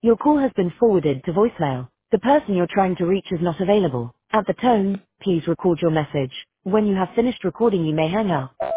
Your call has been forwarded to voicemail. The person you're trying to reach is not available. At the tone, please record your message. When you have finished recording, you may hang up.